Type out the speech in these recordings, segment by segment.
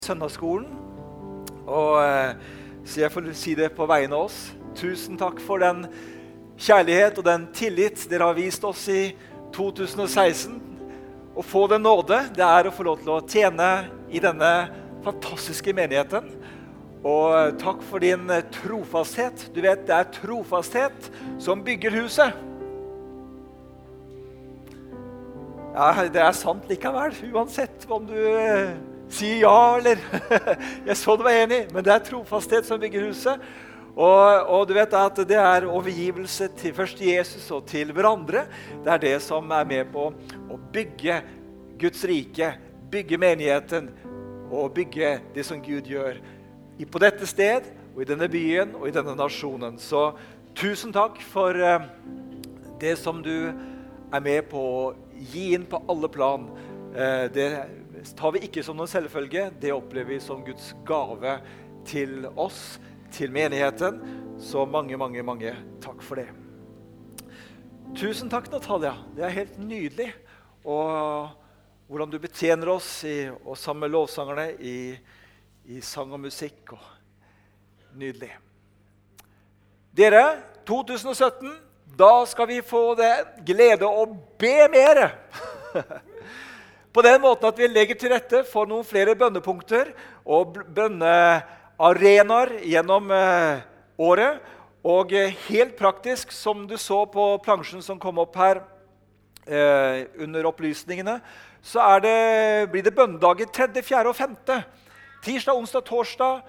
Søndagsskolen, og så jeg får si det på vegne av oss. Tusen takk for den kjærlighet og den tillit dere har vist oss i 2016. Å få den nåde, det er å få lov til å tjene i denne fantastiske menigheten. Og takk for din trofasthet. Du vet, det er trofasthet som bygger huset. Ja, det er sant likevel, uansett om du sier ja, eller jeg så du var enig, men det er trofasthet som bygger huset. Og du vet at det er overgivelse til først Jesus og til hverandre. Det er det som er med på å bygge Guds rike, bygge menigheten og bygge det som Gud gjør på dette sted, og i denne byen og i denne nasjonen. Så tusen takk for det som du er med på å gi inn på alle plan. Det tar vi ikke som noen selvfølge, det opplever vi som Guds gave til oss, til menigheten. Så mange takk for det. Tusen takk, Natalia. Det er helt nydelig. Og hvordan du betjener oss og sammen med lovsangerne i sang og musikk. Nydelig. Dere, 2017, da skal vi få det glede å be mere. På den måten at vi legger til rette for noen flere bønnepunkter og bønnearenaer gjennom året. Og helt praktisk, som du så på plansjen som kom opp her under opplysningene, så blir det bønnedager 3., 4. og 5. Tirsdag, onsdag, torsdag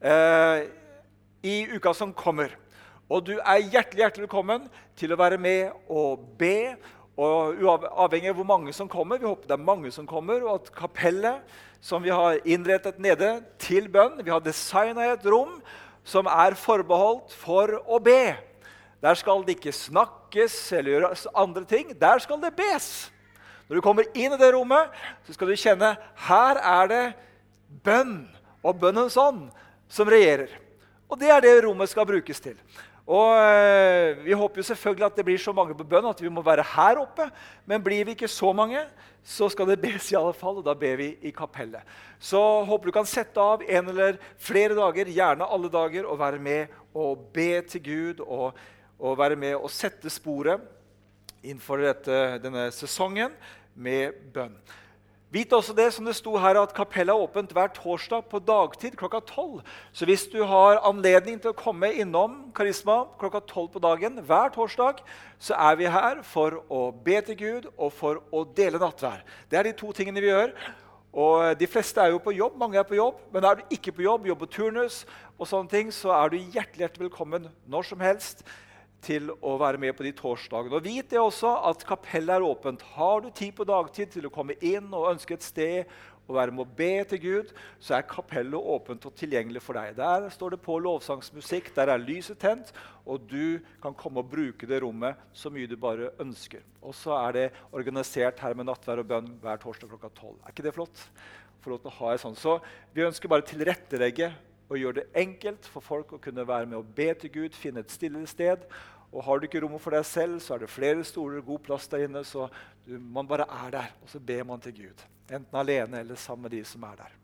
i uka som kommer. Og du er hjertelig velkommen til å være med og be. Og avhengig av hvor mange som kommer, vi håper det er mange som kommer, og at kapellet som vi har innrettet nede til bønn, vi har designet et rom som er forbeholdt for å be. Der skal det ikke snakkes eller gjøres andre ting, der skal det bes. Når du kommer inn i det rommet, så skal du kjenne, her er det bønn, og bønnens ånd som regjerer. Og det er det rommet skal brukes til. Og vi håper jo selvfølgelig at det blir så mange på bønn at vi må være her oppe, men blir vi ikke så mange, så skal det bes i alle fall, og da ber vi i kapellet. Så håper du kan sette av en eller flere dager, gjerne alle dager, og være med og be til Gud, og være med og sette sporet innenfor denne sesongen med bønn. Vit også det som det sto her, at kapellet er åpent hver torsdag på dagtid klokka 12. Så hvis du har anledning til å komme innom Karisma klokka 12 på dagen, hver torsdag, så er vi her for å be til Gud og for å dele nattvær. Det er de to tingene vi gjør. Og de fleste er jo på jobb, mange er på jobb, men er du ikke på jobb, jobber turnus og sånne ting, så er du hjertelig velkommen når som helst til å være med på de torsdagene. Og vit det også at kapellet er åpent. Har du tid på dagtid til å komme inn og ønske et sted og være med å be til Gud, så er kapellet åpent og tilgjengelig for deg. Der står det på lovsangsmusikk, der er lyset tent, og du kan komme og bruke det rommet så mye du bare ønsker. Og så er det organisert her med nattvær og bønn hver torsdag klokka 12. Er ikke det flott? For lov til å ha det sånn. Så vi ønsker bare tilrettelegge og gjøre det enkelt for folk å kunne være med og be til Gud, finne et stille sted. Og har du ikke rommet for deg selv, så er det flere stoler, god plass der inne, så man bare er der, og så ber man til Gud. Enten alene eller sammen med de som er der.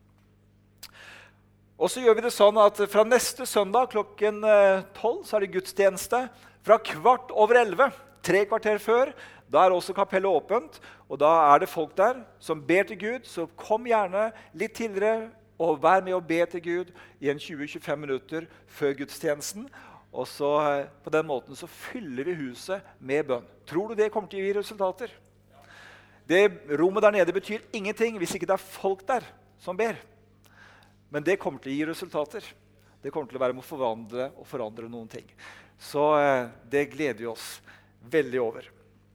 Og så gjør vi det sånn at fra neste søndag klokken 12, så er det gudstjeneste. Fra 11:15, 3 kvarter før, da er også kapellet åpent, og da er det folk der som ber til Gud, så kom gjerne litt tidligere, og vær med å be til Gud i en 20-25 minutter før gudstjenesten. Og så på den måten så fyller vi huset med bønn. Tror du det kommer til å gi resultater? Det rommet der nede betyr ingenting hvis ikke det er folk der som ber. Men det kommer til å gi resultater. Det kommer til å være med å forandre noen ting. Så det gleder vi oss veldig over.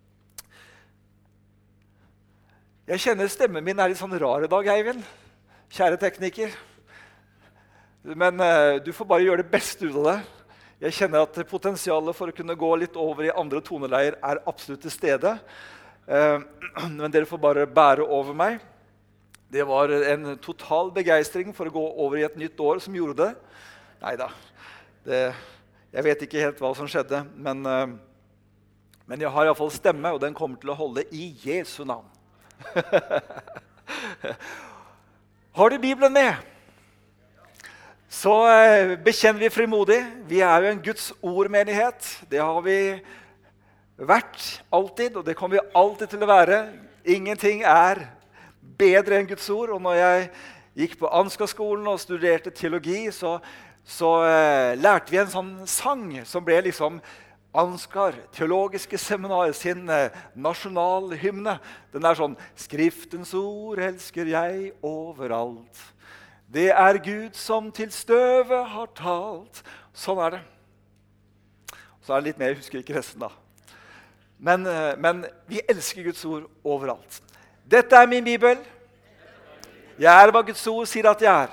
Jeg kjenner stemmen min er litt sånn rar i dag, Eivind. Kjære tekniker. Men du får bare gjøre det beste ut av det. Jeg kjenner at potensialet for å kunne gå litt over i andre toneleier er absolutt til stede. Men dere får bare bære over meg. Det var en total begeistring for å gå over i et nytt år som gjorde det. Neida, jeg vet ikke helt hva som skjedde, men jeg har i hvert fall stemme, og den kommer til å holde i Jesu navn. Har du Bibelen med? så bekjenner vi frimodig. Vi jo en Guds ordmenighet. Det har vi vært alltid, og det kommer vi alltid til å være. Ingenting bedre enn Guds ord. Og når jeg gikk på Ansgar-skolen og studerte teologi, så lærte vi en sånn sang som ble liksom Ansgar, teologiske seminar, sin nasjonalhymne. Den sånn: Skriftens ord elsker jeg overalt. Det Gud som til støvet har talt. Sånn det. Så det litt mer, jeg husker ikke resten da. Men vi elsker Guds ord overalt. Dette min bibel. Jeg hva Guds ord sier at jeg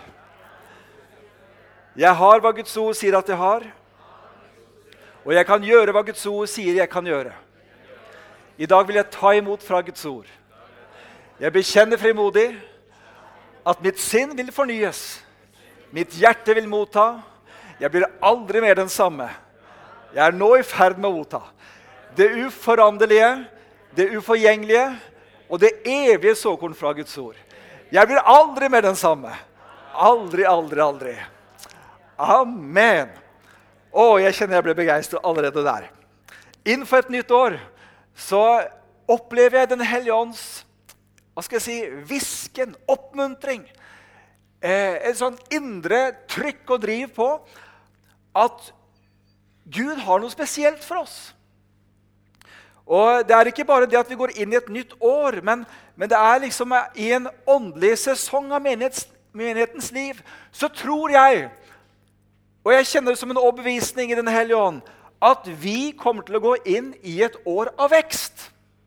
Jeg har hva Guds ord sier at jeg har. Og jeg kan gjøre hva Guds ord sier jeg kan gjøre. I dag vil jeg ta imot fra Guds ord. Jeg bekjenner frimodig at mitt sinn vil fornyes. Mitt hjerte vil motta. Jeg blir aldri mer den samme. Jeg nå i ferd med å motta. Det uforanderlige, det uforgjengelige og det evige såkorn fra Guds ord. Jeg blir aldri mer den samme. Aldri, aldri, aldri. Amen. Jeg kjenner jeg ble begeistret allerede der. Innenfor et nytt år så opplever jeg den Hellige Ånds, hva skal jeg si, visken, oppmuntring. En sånn indre trykk og driv på at Gud har noe spesielt for oss. Og det ikke bare det at vi går inn i et nytt år, men det liksom i en åndelig sesong av menighetens liv, så tror jeg, og jeg kjenner det som en overbevisning i Den Hellige Ånd, at vi kommer til å gå inn i et år av vekst.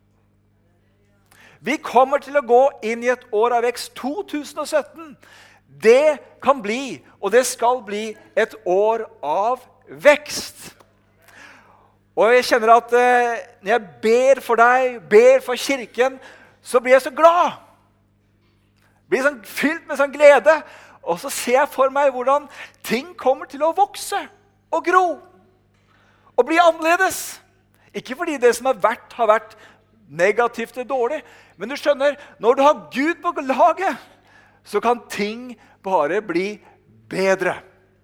Vi kommer til å gå inn i et år av vekst. 2017, det kan bli, og det skal bli et år av vekst. Og jeg kjenner at når jeg ber for deg, ber for kirken, så blir jeg så glad. Blir sånn fylt med sånn glede. Og så ser jeg for meg hvordan ting kommer til å vokse og gro. Og bli annerledes. Ikke fordi det som har vært negativt og dårlig. Men du skjønner, når du har Gud på laget, så kan ting bare bli bedre.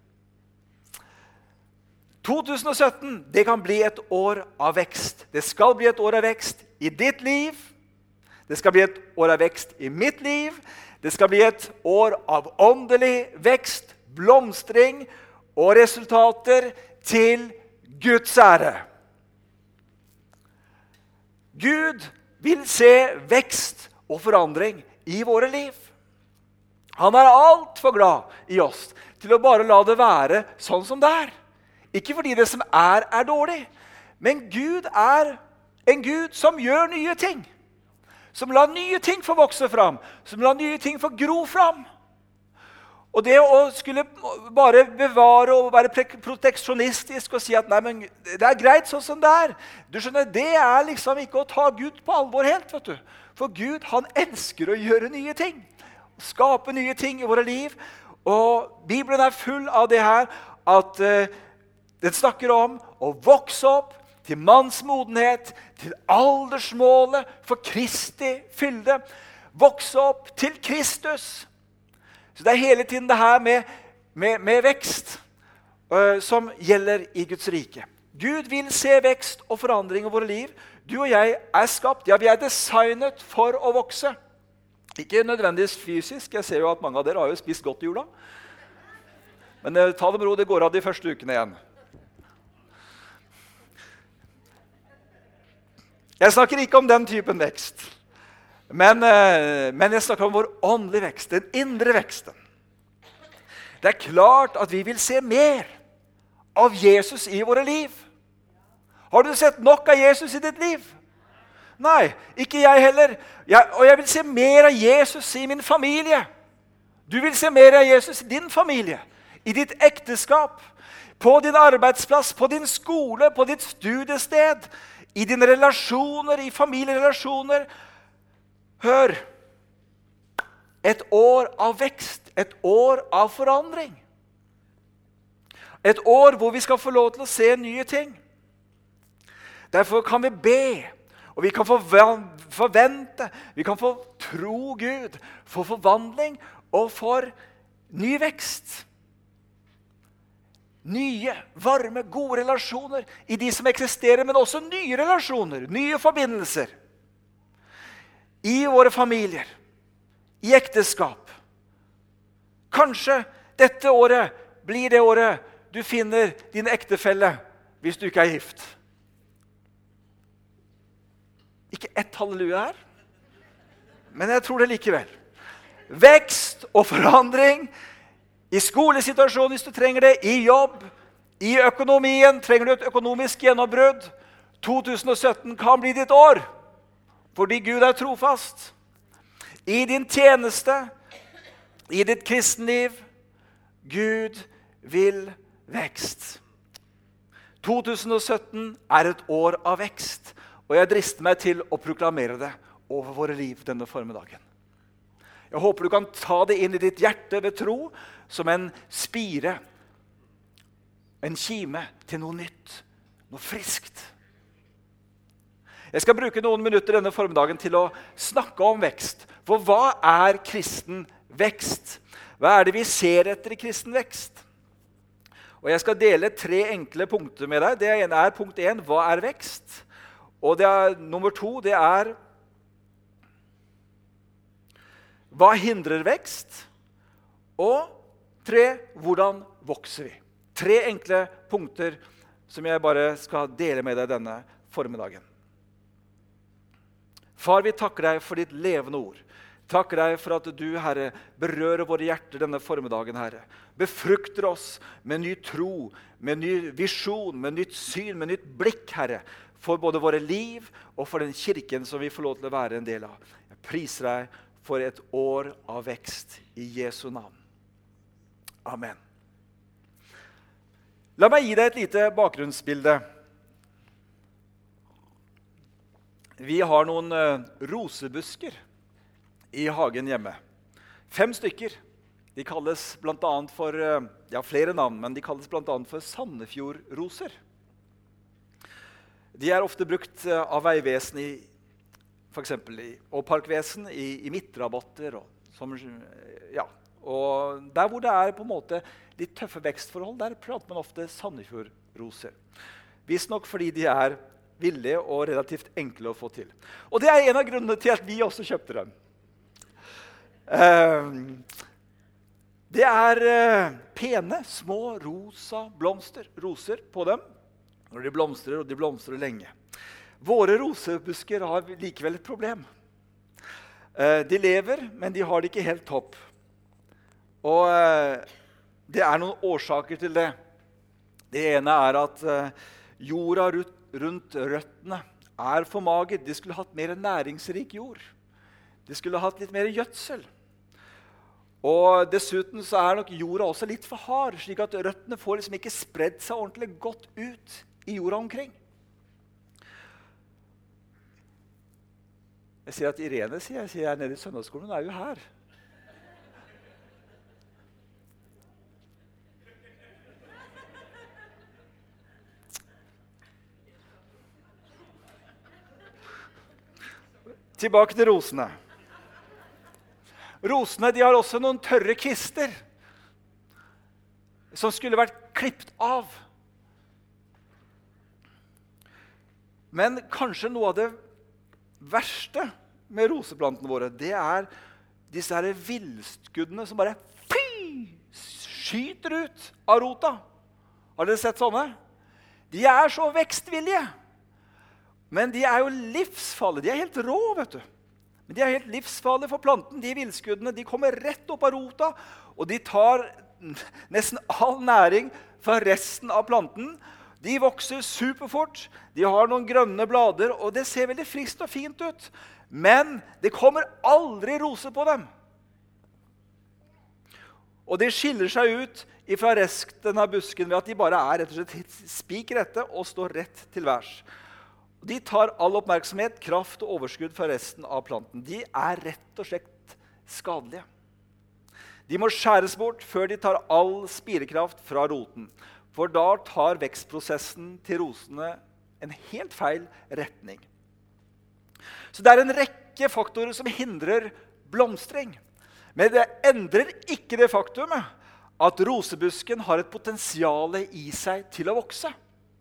2017, det kan bli et år av vekst. Det skal bli et år av vekst i ditt liv. Det skal bli et år av vekst i mitt liv. Det skal bli et år av åndelig vekst, blomstring og resultater til Guds ære. Gud vil se vekst og forandring i våre liv. Han alt for glad i oss til å bare la det være sånn som det Ikke fordi det som dårlig, men Gud en Gud som gjør nye ting. Som lar nye ting få vokse fram. Som lar nye ting få gro fram. Og det å skulle bare bevare og være proteksjonistisk og si at nei, men det greit sånn som det Du skjønner, det liksom ikke å ta Gud på alvor helt, vet du. For Gud, han elsker å gjøre nye ting. Skape nye ting i våre liv. Og Bibelen full av det her at den snakker om å vokse opp til manns modenhet, til aldersmålet for Kristi fylde. Vokse opp til Kristus. Så det hele tiden det her med vekst som gjelder i Guds rike. Gud vil se vekst og forandring i våre liv. Du og jeg skapt, ja, vi designet for å vokse. Ikke nødvendigvis fysisk, jeg ser jo at mange av dere har jo spist godt i jula. Men ta det med ro, det går av de første ukene igjen. Jeg snakker ikke om den typen vekst. Men jeg snakker om vår åndelige vekst, den indre veksten. Det klart at vi vil se mer av Jesus i våre liv. Har du sett nok av Jesus i ditt liv? Nei, ikke jeg heller. Og jeg vil se mer av Jesus i min familie. Du vil se mer av Jesus i din familie, i ditt ekteskap, på din arbeidsplass, på din skole, på ditt studiested, i dine relasjoner, i familierelasjoner. Hør, et år av vekst, et år av forandring. Et år hvor vi skal få lov til å se nye ting. Derfor kan vi be, og vi kan forvente, vi kan få tro Gud for forvandling og for ny vekst. nye, varme, gode relasjoner i de som eksisterer, men også nye relasjoner, nye forbindelser. I våre familier, i ekteskap. Kanskje dette året blir det året du finner din ektefelle hvis du ikke er gift. Ikke ett halleluja her, men jeg tror det likevel. Vekst og forandring i skolesituasjonen hvis du trenger det, i jobb, i økonomien, trenger du et økonomisk gjennombrudd. 2017 kan bli ditt år, fordi Gud er trofast. I din tjeneste, i ditt kristenliv, Gud vil vekst. 2017 er et år av vekst, og jeg drister meg til å proklamere det over våre liv denne formiddagen. Jeg håper du kan ta det inn i ditt hjerte ved tro, som en spire, en kime til noe nytt, noe friskt. Jeg skal bruke noen minutter denne formiddagen til å snakke om vekst. For hva er kristen vekst? Hva er det vi ser etter i kristen vekst? Og jeg skal dele 3 enkle punkter med deg. Det ene er punkt 1, hva er vekst? Og nummer 2, det er hva hindrer vekst? Og 3, hvordan vokser vi? 3 enkle punkter som jeg bare skal dele med deg denne formiddagen. Far, vi takker deg for ditt levende ord. Takker deg for at du, Herre, berører våre hjerter denne formiddagen, Herre. Befrukter oss med ny tro, med ny visjon, med nytt syn, med nytt blikk, Herre, for både våre liv og for den kirken som vi får lov til å være en del av. Jeg priser deg for et år av vekst i Jesu navn. Amen. La meg gi deg et lite bakgrunnsbilde. Vi har noen rosebusker i hagen hjemme. 5 stykker. De kalles blant annet for, flere navn, men de kalles blant annet for Sandefjordroser. De er ofte brukt av veivesen for eksempel, og parkvesen i midtrabatter. Og der hvor det er på en måte litt tøffe vekstforhold, der prater man ofte Sandefjordroser. Visst nok fordi de er villige og relativt enkle å få til. Og det er en av grunnene til at vi også kjøpte dem. Det er pene, små, rosa roser på dem. Når de blomstrer, og de blomstrer lenge. Våre rosebusker har likevel et problem. De lever, men de har det ikke helt topp. Og det er noen årsaker til det. Det ene er at jorda rundt røttene er for mager. De skulle hatt mer næringsrik jord. De skulle hatt litt mer gjødsel. Og dessuten så er nok jorda også litt for hard, slik at røttene får liksom ikke spredd seg ordentlig godt ut i jorda omkring. Jeg sier at Irene sier jeg er nede i søndagsskolen, hun er jo her. Tilbake til rosene. Rosene de har også noen tørre kvister som skulle vært klippet av. Men kanskje noe av det verste med roseplantene våre, det er disse her vildskuddene som bare skyter ut av rota. Har dere sett sånne? De er så vekstvillige. Men de er jo livsfarlige. De er helt rå, vet du. Men de er helt livsfarlige for planten. De vildskuddene, de kommer rett opp av rota, og de tar nesten all næring fra resten av planten. De vokser superfort, de har noen grønne blader, og det ser veldig friskt og fint ut. Men det kommer aldri roser på dem. Og de skiller seg ut fra resten av busken ved at de bare er rett og slett spikrette og står rett til værs. De tar all oppmerksomhet, kraft og overskudd fra resten av planten. De er rett og slett skadelige. De må skjæres bort før de tar all spirekraft fra roten. For da tar vekstprosessen til rosene en helt feil retning. Så det er en rekke faktorer som hindrer blomstring. Men det endrer ikke det faktumet at rosebusken har et potensial i seg til å vokse.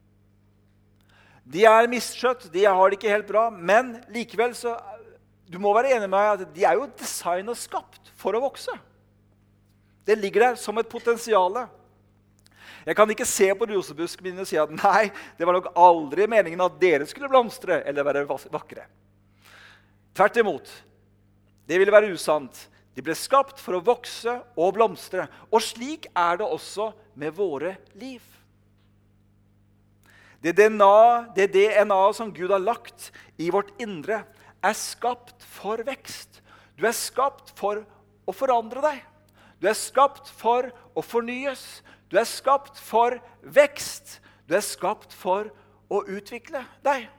De er misskjøtt, de har det ikke helt bra, men likevel så, du må være enig med meg at de er jo designet og skapt for å vokse. Det ligger der som et potensial. Jeg kan ikke se på rosebusken min og si at nei, det var nok aldri meningen at dere skulle blomstre eller være vakre. Tvert imot, det ville være usant. De ble skapt for å vokse og blomstre, og slik er det også med våre liv. Det DNA som Gud har lagt i vårt indre, er skapt for vekst. Du er skapt for å forandre deg. Du er skapt for å fornyes. Du er skapt for vekst. Du er skapt for å utvikle deg.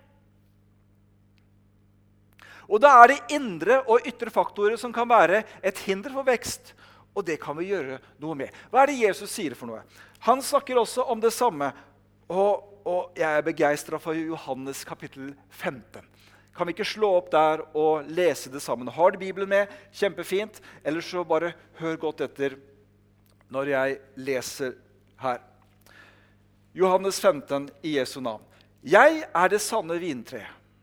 Og da er det indre og ytre faktorer som kan være et hinder for vekst, og det kan vi gjøre noe med. Hva er det Jesus sier for noe? Han snakker også om det samme, og jeg er begeistret for Johannes kapittel 15. Kan vi ikke slå opp der og lese det sammen? Har du Bibelen med? Kjempefint. Eller så bare hør godt etter når jeg leser her. Johannes 15 i Jesu navn. Jeg er det sanne vintre.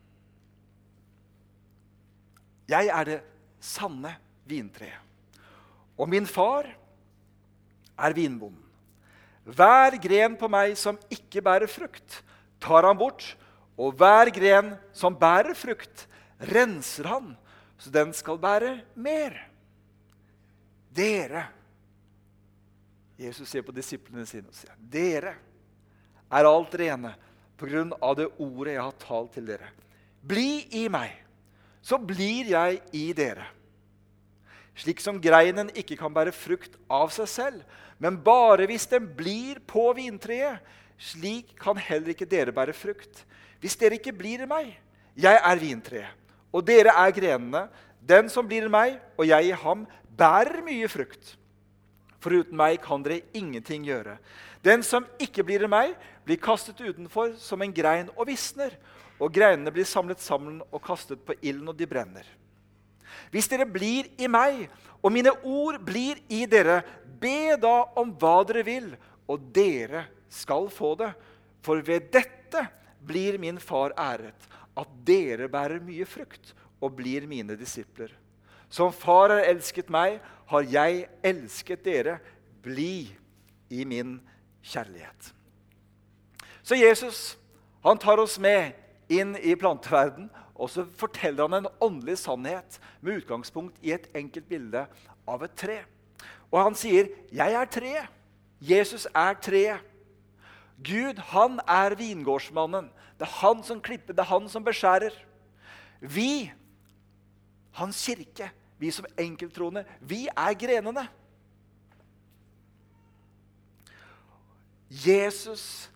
Jeg er det sanne vintre. Og min far er vinbonden. Hver gren på meg som ikke bærer frukt, tar han bort, og hver gren som bærer frukt, renser han, så den skal bære mer. Dere, Jesus ser på disiplene sine og sier, dere er alt rene på grunn av det ordet jeg har talt til dere. Bli i meg, så blir jeg i dere. Slik som greinen ikke kan bære frukt av seg selv, men bare hvis den blir på vintreet, slik kan heller ikke dere bære frukt. Hvis dere ikke blir i meg, jeg er vintreet, og dere er grenene. Den som blir i meg, og jeg i ham, bærer mye frukt. Foruten meg kan dere ingenting gjøre. Den som ikke blir i meg, blir kastet utenfor som en grein og visner, og greinene blir samlet sammen og kastet på ilden, og de brenner. Hvis dere blir i meg, og mine ord blir i dere, be da om hva dere vil, og dere skal få det. For ved dette blir min far æret, at dere bærer mye frukt og blir mine disipler. Som far har elsket meg, har jeg elsket dere. Bli i min kjærlighet. Så Jesus, han tar oss med inn i planteverden, og så forteller han en åndelig sannhet med utgangspunkt i et enkelt bilde av et tre. Og han sier, jeg er tre. Jesus er tre. Gud, han er vingårdsmannen. Det er han som klipper, det er han som beskjærer. Vi, hans kirke, vi som enkelttroende, vi er grenene. Jesus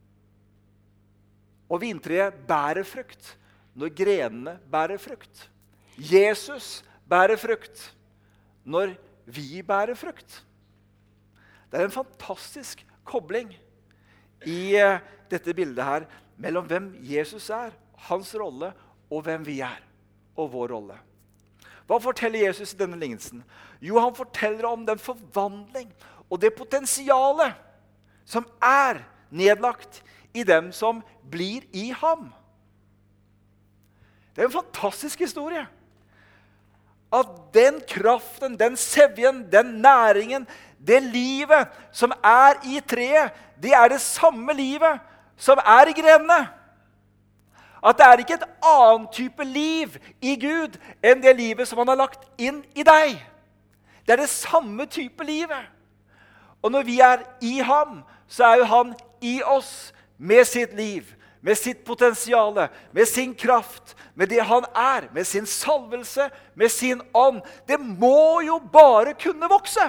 og vintreet bærer frukt når grenene bærer frukt. Jesus bærer frukt når vi bærer frukt. Det er en fantastisk kobling i dette bildet her mellom hvem Jesus er, hans rolle, og hvem vi er, og vår rolle. Hva forteller Jesus i denne lignelsen? Jo, han forteller om den forvandling og det potensialet som er nedlagt i dem som blir i ham. Det er en fantastisk historie. At den kraften, den sevjen, den næringen, det livet som er i treet, det er det samme livet som er i grenene. At det er ikke et annet type liv i Gud enn det livet som han har lagt inn i deg. Det er det samme type livet. Og når vi er i ham, så er jo han i oss med sitt liv, med sitt potensiale, med sin kraft, med det han er, med sin salvelse, med sin ånd. Det må jo bare kunne vokse.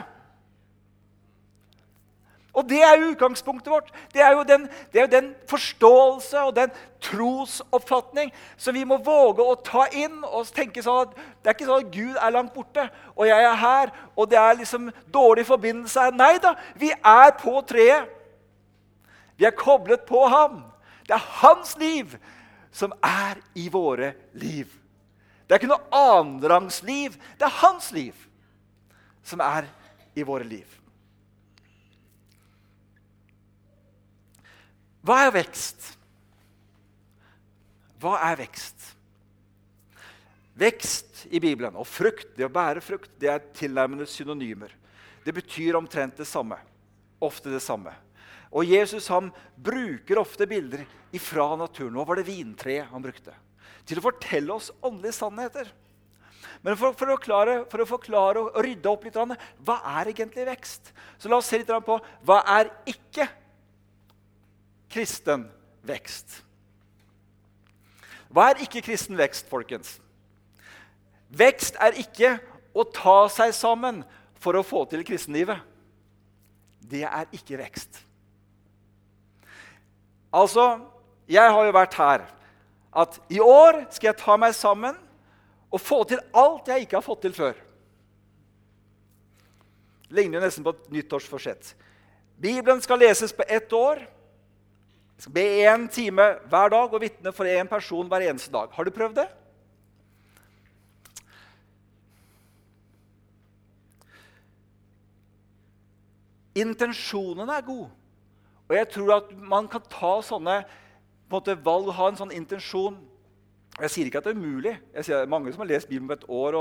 Og det er jo utgangspunktet vårt. Det er jo den forståelse og den trosoppfatning som vi må våge å ta inn og tenke sånn at det er ikke sånn at Gud er langt borte, og jeg er her, og det er liksom dårlig forbindelse her. Nei da, vi er på treet. Vi er koblet på ham. Det er hans liv som er i våre liv. Det er ikke noe annenrangs liv. Det er hans liv som er i våre liv. Hva er vekst? Hva er vekst? Vekst i Bibelen og frukt, det å bære frukt, det er tilnærmende synonymer. Det betyr omtrent det samme. Ofte det samme. Og Jesus han bruker ofte bilder ifra naturen. Nå var det vintreet han brukte. Til å fortelle oss åndelige sannheter. Men for å forklare og rydde opp litt, hva er egentlig vekst? Så la oss se litt på hva er ikke kristen vekst. Hva er ikke kristen vekst, folkens? Vekst er ikke å ta seg sammen for å få til kristenlivet. Det er ikke vekst. Altså, jeg har jo vært her, at i år skal jeg ta meg sammen og få til alt jeg ikke har fått til før. Det ligner jo nesten på et nyttårsforsett. Bibelen skal leses på 1 år. Jeg skal be 1 time hver dag og vitne for 1 person hver eneste dag. Har du prøvd det? Intensjonen er god. Og jeg tror at man kan ta sånne valg, ha en sånn intensjon. Jeg sier ikke at det er umulig. Jeg sier mange som har lest Bibelen på 1 år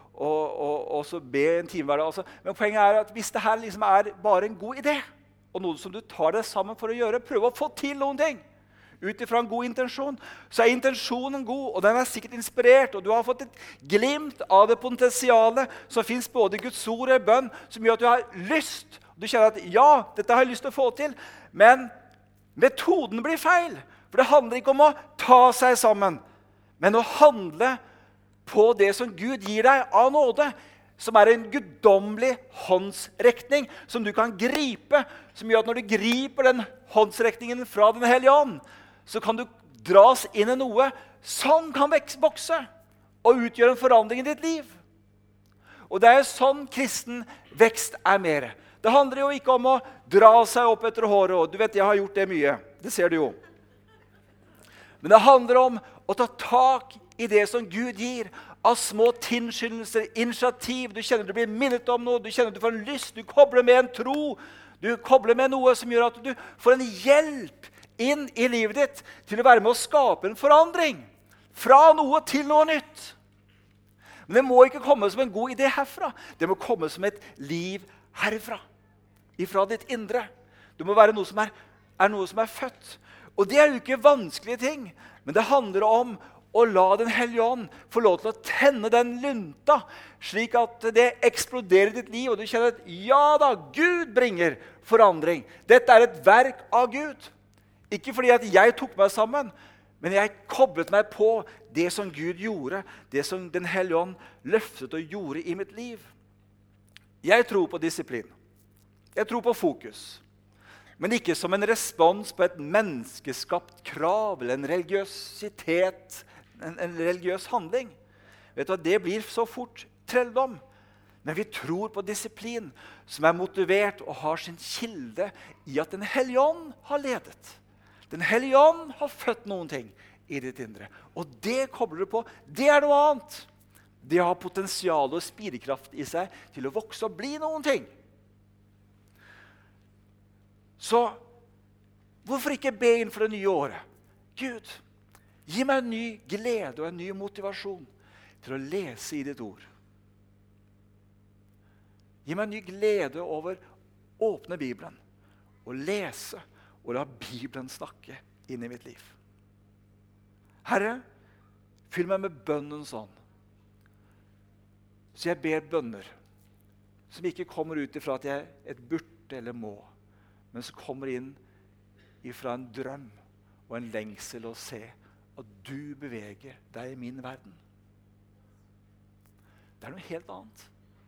og så be 1 time hver dag. Altså. Men poenget er at hvis det her liksom er bare en god idé, og noe som du tar deg sammen for å gjøre, prøve å få til noen ting, ut ifra en god intensjon, så er intensjonen god, og den er sikkert inspirert, og du har fått et glimt av det potensialet som finnes både i Guds ord og i bønn, som gjør at du har lyst. Du kjenner at ja, dette har jeg lyst til å få til, men metoden blir feil. For det handler ikke om å ta seg sammen, men å handle på det som Gud gir deg av nåde, som er en guddommelig håndsrekning som du kan gripe, som gjør at når du griper den håndsrekningen fra den hellige ånd, så kan du dras inn i noe som kan vokse og utgjøre en forandring i ditt liv. Og det er jo sånn kristen vekst er mer. Det handler jo ikke om å dra seg opp etter håret, og du vet, jeg har gjort det mye. Det ser du jo. Men det handler om å ta tak i det som Gud gir, av små tilskyndelser, initiativ. Du kjenner du blir minnet om noe, du kjenner du får en lyst, du kobler med en tro, du kobler med noe som gjør at du får en hjelp inn i livet ditt til å være med å skape en forandring. Fra noe til noe nytt. Men det må ikke komme som en god idé herfra. Det må komme som et liv herfra. Ifra ditt indre. Det må være noe som er født. Og det er jo ikke vanskelige ting, men det handler om å la den hellige ånd få lov til å tenne den lunta, slik at det eksploderer i ditt liv, og du kjenner at ja da, Gud bringer forandring. Dette er et verk av Gud. Ikke fordi at jeg tok meg sammen, men jeg koblet meg på det som Gud gjorde, det som den hellige ånd løftet og gjorde i mitt liv. Jeg tror på disiplin. Jeg tror på fokus. Men ikke som en respons på et menneskeskapt krav eller en religiøsitet, en religiøs handling. Vet du hva, det blir så fort trelldom. Men vi tror på disiplin som er motivert og har sin kilde i at den hellige ånd har ledet. Den hellige ånd har født noen ting i ditt indre. Og det kobler du på. Det er noe annet. Det har potensial og spirekraft i seg til å vokse og bli noen ting. Så hvorfor ikke be inn for det nye året? Gud, gi meg en ny glede og en ny motivasjon til å lese i ditt ord. Gi meg en ny glede over å åpne Bibelen og lese og la Bibelen snakke inn i mitt liv. Herre, fyll meg med bønnens ånd. Så jeg ber bønner som ikke kommer ut ifra at jeg er et burde eller må, men som kommer inn ifra en drøm og en lengsel å se at du beveger deg i min verden. Det er noe helt annet.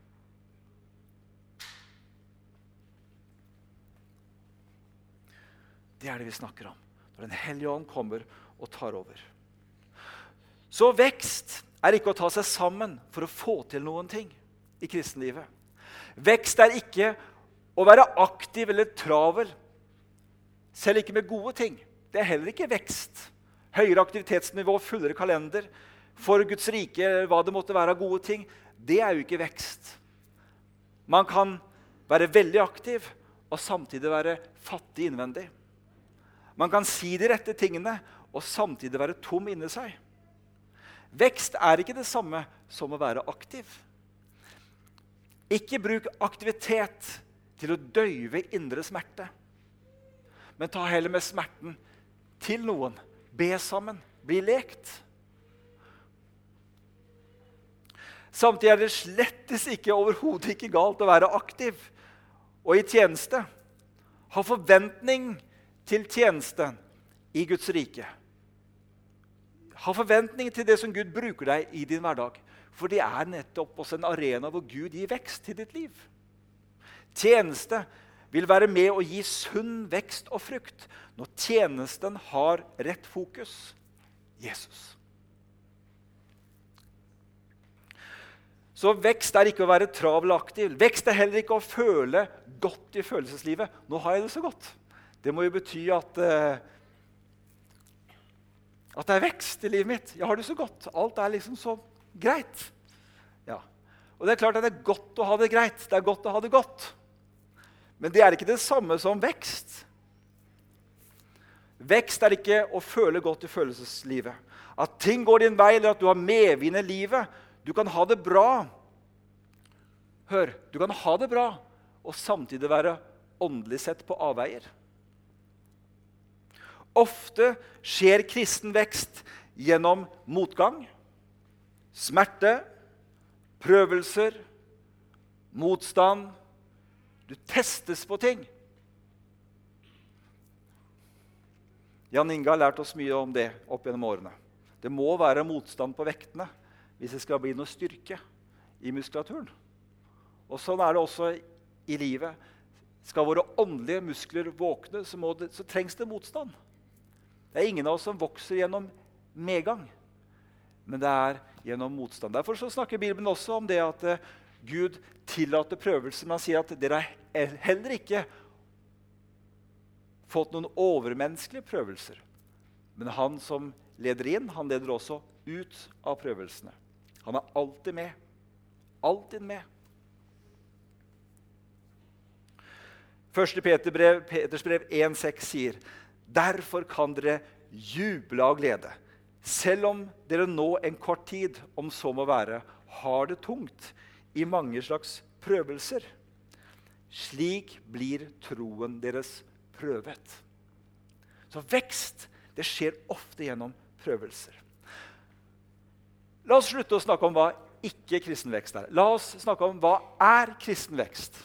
Det er det vi snakker om, når den hellige ånd kommer og tar over. Så vekst er ikke å ta seg sammen for å få til noen ting i kristenlivet. Vekst er ikke å være aktiv eller travel, selv ikke med gode ting. Det er heller ikke vekst. Høyere aktivitetsnivå, fullere kalender, for Guds rike, hva det måtte være av gode ting, det er jo ikke vekst. Man kan være veldig aktiv og samtidig være fattig innvendig. Man kan si de rette tingene og samtidig være tom inni seg. Vekst er ikke det samme som å være aktiv. Ikke bruk aktivitet til å døyve indre smerte. Men ta heller med smerten til noen. Be sammen. Bli lekt. Samtidig er det slettes ikke overhodet ikke galt å være aktiv og i tjeneste. Ha forventning til tjenesten i Guds rike. Ha forventning til det som Gud bruker deg i din hverdag. For det er nettopp også en arena hvor Gud gir vekst til ditt liv. Tjeneste vil være med å gi sunn vekst og frukt når tjenesten har rett fokus. Jesus. Så vekst er ikke å være travel aktiv. Vekst er heller ikke å føle godt i følelseslivet. Nå har jeg det så godt. Det må jo bety at det er vekst i livet mitt. Jeg har det så godt. Alt er liksom så greit. Ja. Og det er klart at det er godt å ha det greit. Det er godt å ha det godt. Men det er ikke det samme som vekst. Vekst er ikke å føle godt i følelseslivet. At ting går din vei, eller at du har medvind i livet. Du kan ha det bra. Hør, du kan ha det bra og samtidig være åndelig sett på avveier. Ofte skjer kristen vekst gjennom motgang, smerte, prøvelser, motstand. Du testes på ting. Jan Inge har lært oss mye om det opp gjennom årene. Det må være motstand på vektene hvis det skal bli noe styrke i muskulaturen. Og sånn er det også i livet. Skal våre åndelige muskler våkne, så trengs det motstand. Det er ingen av oss som vokser gjennom medgang, men det er gjennom motstand. Derfor så snakker Bibelen også om det at Gud tillater prøvelser. Man sier at dere har heller ikke fått noen overmenneskelige prøvelser. Men han som leder inn, han leder også ut av prøvelsene. Han er alltid med. Alltid med. 1. Peters brev 1,6 sier: Derfor kan dere juble av glede, selv om dere nå en kort tid, om så må være, har det tungt i mange slags prøvelser. Slik blir troen deres prøvet. Så vekst, det skjer ofte gjennom prøvelser. La oss slutte å snakke om hva ikke kristen vekst er. La oss snakke om hva er kristen vekst.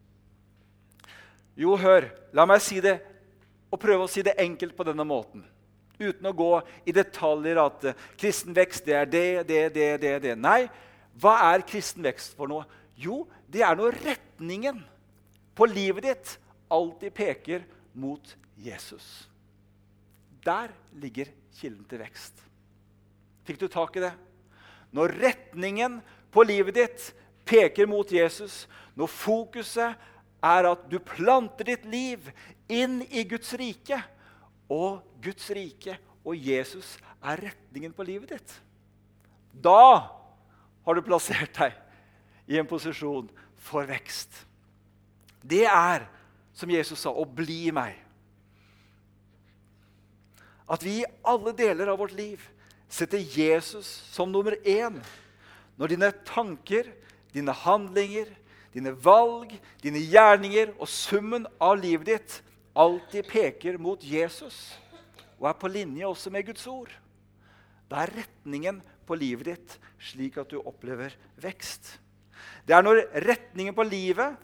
Jo, hør, la meg si det, og prøve å si det enkelt på denne måten. Uten å gå i detaljer at kristen vekst, det er det. Nei, hva er kristen vekst for noe? Jo, det er når retningen på livet ditt alltid peker mot Jesus. Der ligger kilden til vekst. Fikk du tak i det? Når retningen på livet ditt peker mot Jesus, når fokuset er at du planter ditt liv inn i Guds rike, og Guds rike og Jesus er retningen på livet ditt, da har du plassert deg i en posisjon for vekst. Det er, som Jesus sa, å bli i meg. At vi i alle deler av vårt liv setter Jesus som nummer 1. Når dine tanker, dine handlinger, dine valg, dine gjerninger og summen av livet ditt alltid peker mot Jesus og er på linje også med Guds ord. Da er retningen på livet ditt slik at du opplever vekst. Det er når retningen på livet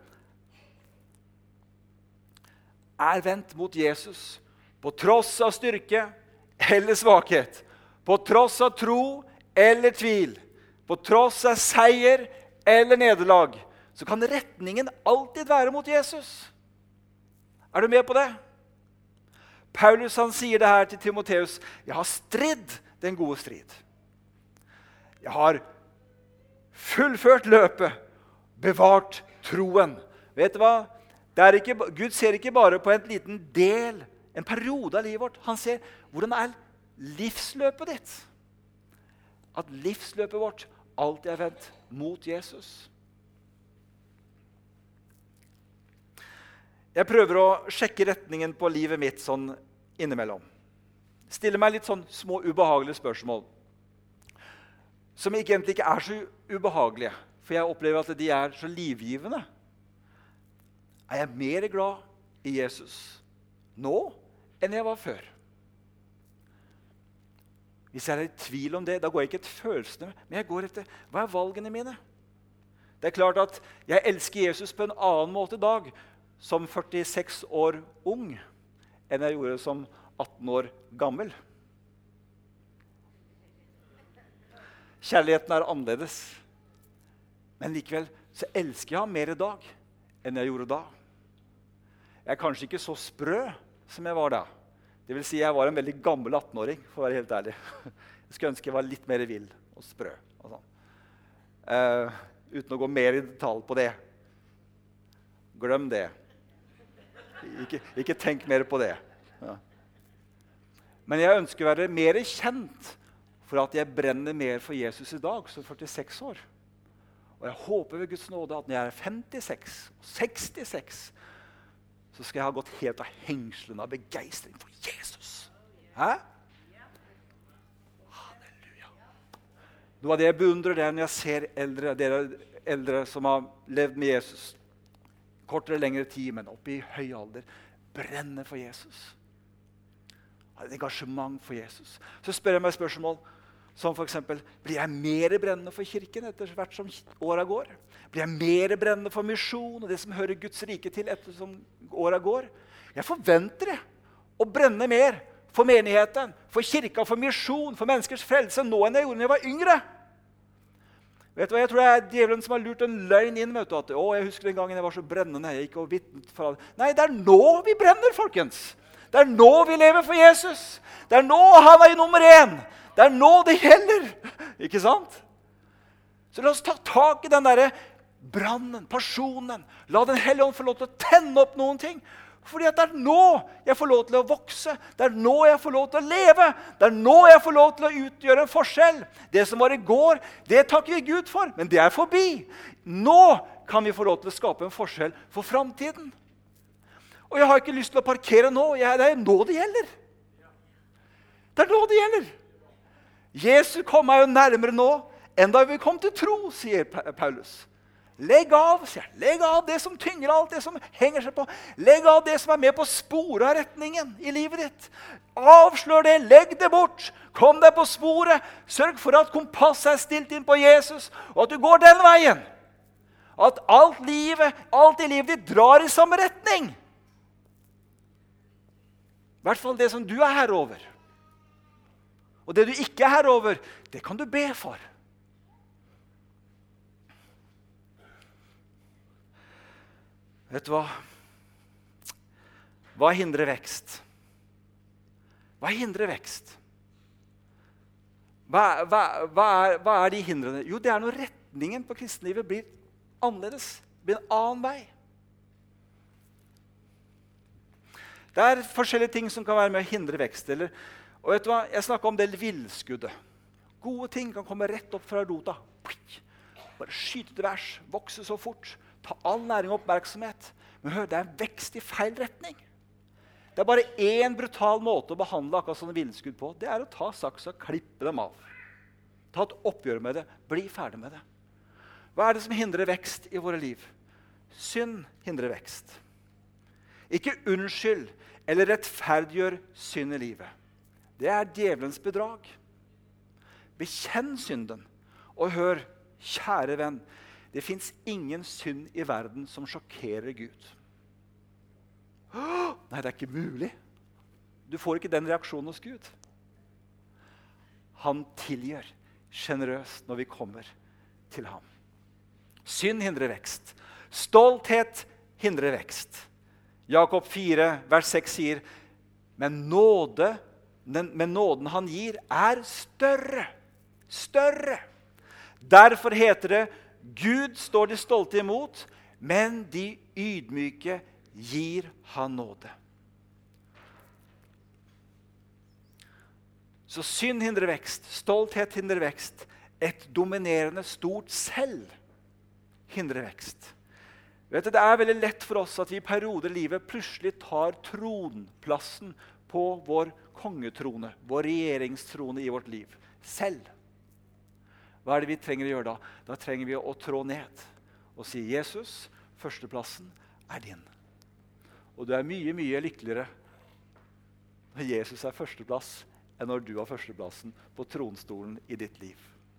er vendt mot Jesus, på tross av styrke eller svakhet, på tross av tro eller tvil, på tross av seier eller nederlag, så kan retningen alltid være mot Jesus. Er du med på det? Paulus han sier det her til Timotheus: Jeg har stridd den gode strid. Jeg har fullført løpet, bevart troen. Vet du hva? Gud ser ikke bare på en liten del, en periode av livet vårt. Han ser hvordan er livsløpet ditt. At livsløpet vårt alltid er vendt mot Jesus. Jeg prøver å sjekke retningen på livet mitt sånn innimellom. Stiller meg litt sånn små ubehagelige spørsmål, som egentlig ikke er så ubehagelige, for jeg opplever at de er så livgivende. Er jeg mer glad i Jesus nå enn jeg var før? Hvis jeg er i tvil om det, da går jeg ikke etter følelsene, men jeg går etter, hva er valgene mine? Det er klart at jeg elsker Jesus på en annen måte i dag, som 46 år ung, enn jeg gjorde som 18 år gammel. Kjærligheten er annerledes. Men likevel så elsker jeg ham mer i dag enn jeg gjorde da. Jeg er kanskje ikke så sprø som jeg var da. Det vil si jeg var en veldig gammel 18-åring, for å være helt ærlig. Jeg skulle ønske jeg var litt mer vill og sprø. Og sånn. Uten å gå mer i detalj på det. Glem det. Ikke tenk mer på det. Ja. Men jeg ønsker å være mer kjent for at jeg brenner mer for Jesus i dag, som 46 år. Og jeg håper ved Guds nåde at når jeg er 56 og 66, så skal jeg ha gått helt av hengslene av begeistring for Jesus. Hæ? Halleluja. Noe av det jeg beundrer det er når jeg ser eldre som har levd med Jesus, kortere eller lengre tid, men oppe i høy alder, brenner for Jesus. Har et engasjement for Jesus. Så spør jeg meg spørsmål som for eksempel, blir jeg mer brennende for kirken etter hvert som året går? Blir jeg mer brennende for misjon og det som hører Guds rike til etter som året går? Jeg forventer det å brenne mer for menigheten, for kirka, for misjon, for menneskers frelse nå enn jeg gjorde når jeg var yngre. Vet du hva, jeg tror det er djevelen som har lurt en løgn inn, vet du, at jeg husker den gangen jeg var så brennende, jeg gikk og vittnet for alle. Nei, det er nå vi brenner, folkens. Det er nå vi lever for Jesus. Det er nå han er nummer 1. Det er nå det gjelder, ikke sant? Så la oss ta tak i den der brannen, passionen. La den Hellige Ånd få lov til å tenne opp noen ting. Fordi at det er nå jeg får lov til å vokse. Det er nå jeg får lov til å leve. Det er nå jeg får lov til å utgjøre en forskjell. Det som var i går, det takker vi Gud for, men det er forbi. Nå kan vi få lov til å skape en forskjell for fremtiden. Og jeg har ikke lyst til å parkere nå. Det er nå det gjelder. Det er nå det gjelder. Jesus kommer jo nærmere nå enn da vi kom til tro, sier Paulus. Legg av, sier han. Legg av det som tynger alt, det som henger seg på. Legg av det som er med på sporet av retningen i livet ditt. Avslør det, legg det bort. Kom deg på sporet. Sørg for at kompasset er stilt inn på Jesus, og at du går den veien. At alt i livet ditt drar i samme retning. I hvert fall det som du er herre over. Og det du ikke er herre over, det kan du be for. Vet du hva? Hva hindrer vekst? Hva hindrer vekst? Hva er de hindrene? Jo, det er når retningen på kristenlivet blir annerledes. Blir en annen vei. Det er forskjellige ting som kan være med å hindre vekst. Og vet du hva? Jeg snakker om det villskuddet. Gode ting kan komme rett opp fra rota. Bare skyte til værs, vokse så fort. Ta all næring og oppmerksomhet. Men hør, det er vekst i feil retning. Det er bare en brutal måte å behandle akkurat sånne villskudd på. Det er å ta saks og klippe dem av. Ta et oppgjør med det. Bli ferdig med det. Hva er det som hindrer vekst i våre liv? Synd hindrer vekst. Ikke unnskyld eller rettferdiggjør synd i livet. Det er djevelens bedrag. Bekjenn synden. Og hør, kjære venn, det finnes ingen synd i verden som sjokkerer Gud. Nei, det er ikke mulig. Du får ikke den reaksjonen hos Gud. Han tilgjør generøst når vi kommer til ham. Synd hindrer vekst. Stolthet hindrer vekst. Jakob 4, vers 6 sier, men nåden han gir er større. Større. Derfor heter det, Gud står de stolte imot, men de ydmyke gir han nåde. Så synd hindrer vekst, stolthet hindrer vekst, et dominerende stort selv hindrer vekst. Vet du, det er veldig lett for oss at vi i perioder i livet plutselig tar tronplassen på vår kongetrone, vår regjeringstrone i vårt liv, selv. Hva er det vi trenger å gjøre da? Da trenger vi å trå ned og si, Jesus, førsteplassen er din. Og du er mye, mye lykkeligere når Jesus er førsteplass, enn når du har førsteplassen på tronstolen i ditt liv.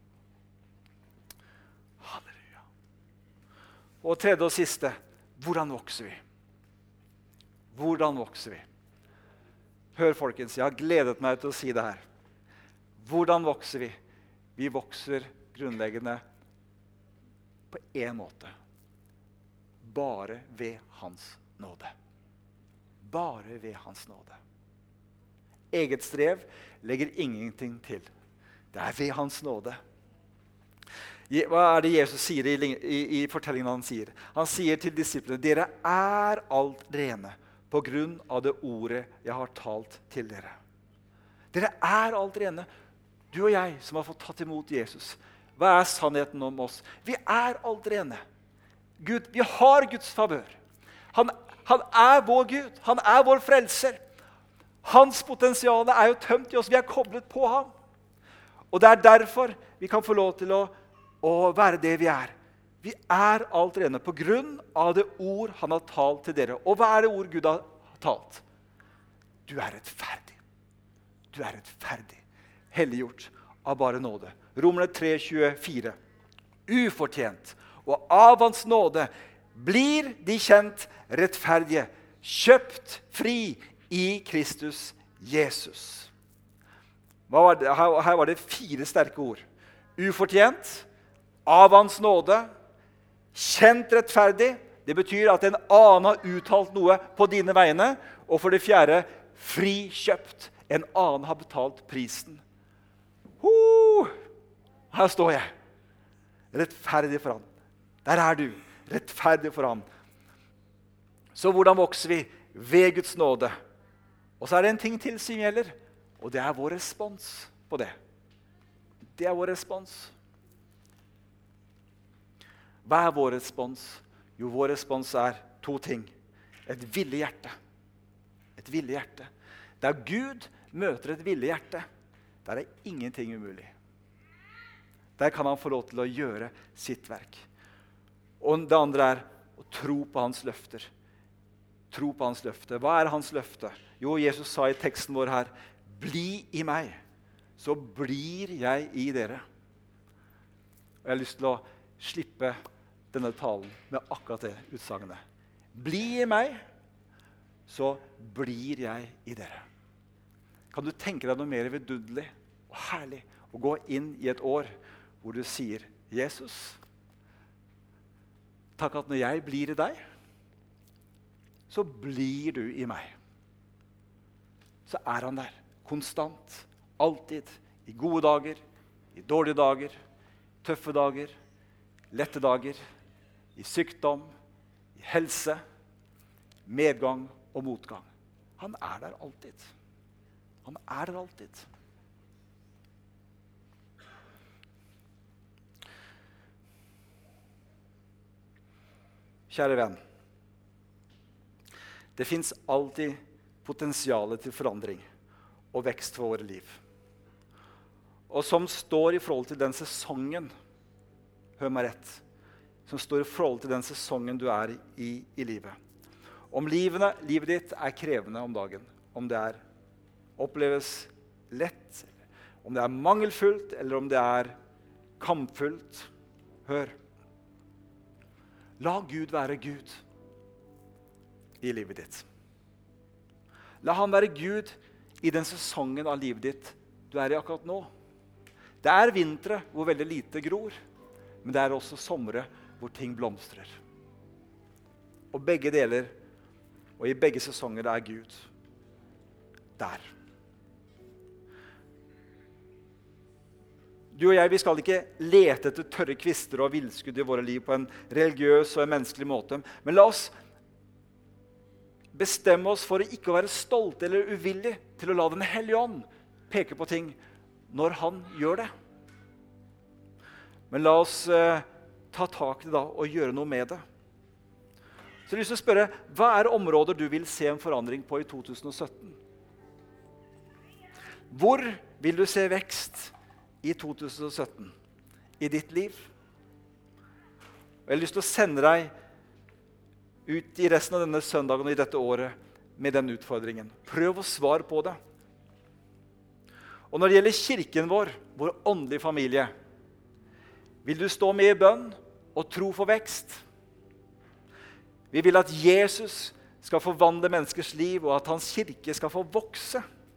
Halleluja. Og tredje og siste, hvordan vokser vi? Hvordan vokser vi? Hør folkens, jeg har gledet meg til å si det her. Hvordan vokser vi? Vi vokser grunnleggende på en måte. Bare ved hans nåde. Bare ved hans nåde. Eget strev legger ingenting til. Det er ved hans nåde. Hva er det Jesus sier i fortellingen han sier? Han sier til disiplene, dere er alt rene på grunn av det ordet jeg har talt til dere. Dere er alt rene. Du og jeg som har fått tatt imot Jesus. Hva er sannheten om oss? Vi er alt rene. Gud, vi har Guds favør. Han er vår Gud. Han er vår frelser. Hans potensial er jo tømt i oss. Vi er koblet på ham. Og det er derfor vi kan få lov til å være det vi er. Vi er alt rene på grunn av det ord han har talt til dere. Og hva er det ord Gud har talt? Du er rettferdig. Du er rettferdig. Helliggjort av bare nåde. Romerne 3,24. Ufortjent. Og av hans nåde blir de kjent rettferdige. Kjøpt fri i Kristus Jesus. Her var det 4 sterke ord. Ufortjent. Av hans nåde. Kjent rettferdig. Det betyr at en annen har uttalt noe på dine vegne. Og for det 4, frikjøpt. En annen har betalt prisen. Her står jeg. Rettferdig for han. Der er du. Rettferdig for han. Så hvordan vokser vi? Ved Guds nåde. Og så er det en ting til som gjelder. Og det er vår respons på det. Det er vår respons. Hva er vår respons? Jo, vår respons er 2 ting. Et villig hjerte. Et villig hjerte. Der Gud møter et villig hjerte, der er ingenting umulig. Der kan han få lov til å gjøre sitt verk. Og det andre er å tro på hans løfter. Tro på hans løfte. Hva er hans løfte? Jo, Jesus sa i teksten vår her, bli i meg, så blir jeg i dere. Og jeg har lyst til å slippe denne talen med akkurat det utsagnet. Bli i meg, så blir jeg i dere. Kan du tenke deg noe mer vidunderlig og herlig å gå inn i et år hvor du sier, Jesus, takk at når jeg blir i deg, så blir du i meg. Så er han der, konstant, alltid, i gode dager, i dårlige dager, tøffe dager, lette dager, i sykdom, i helse, medgang og motgang. Han er der alltid. Han er der alltid. Kjære venn, det finnes alltid potensiale til forandring og vekst for våre liv. Og som står i forhold til den sesongen, hør meg rett, som står i forhold til den sesongen du er i livet. Om livet ditt er krevende om dagen, om det oppleves lett, om det er mangelfullt, eller om det er kampfullt, hør. La Gud være Gud i livet ditt. La han være Gud i den sesongen av livet ditt du er i akkurat nå. Det er vintre hvor veldig lite gror, men det er også somre hvor ting blomstrer. Og begge deler, og i begge sesonger er Gud der. Du og jeg, vi skal ikke lete etter tørre kvister og villskudd i våre liv på en religiøs og en menneskelig måte, men la oss bestemme oss for ikke å være stolte eller uvillige til å la Den hellige ånd peke på ting når han gjør det. Men la oss ta tak i det da og gjøre noe med det. Så jeg har lyst til å spørre, hva er områder du vil se en forandring på i 2017? Hvor vil du se vekst i 2017 i ditt liv? Og jeg har lyst til å sende deg ut i resten av denne søndagen og i dette året med den utfordringen. Prøv å svare på det. Og når det gjelder kirken vår, vår åndelige familie, vil du stå med i bønn og tro for vekst? Vi vil at Jesus skal forvandle menneskers liv, og at hans kirke skal få vokse.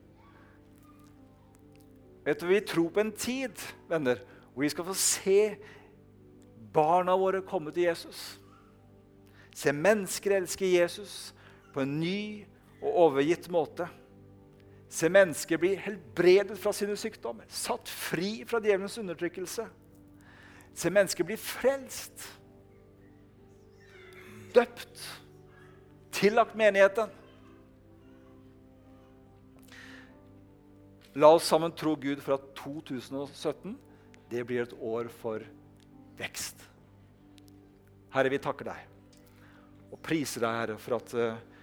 Vet du, vi tror på en tid, venner, hvor vi skal få se barna våre komme til Jesus. Se mennesker elske Jesus på en ny og overgitt måte. Se mennesker bli helbredet fra sine sykdommer, satt fri fra djevelens undertrykkelse. Se mennesker bli frelst, døpt, tillagt menigheten. La oss sammen tro Gud for at 2017, det blir et år for vekst. Herre, vi takker deg og priser deg, Herre, for at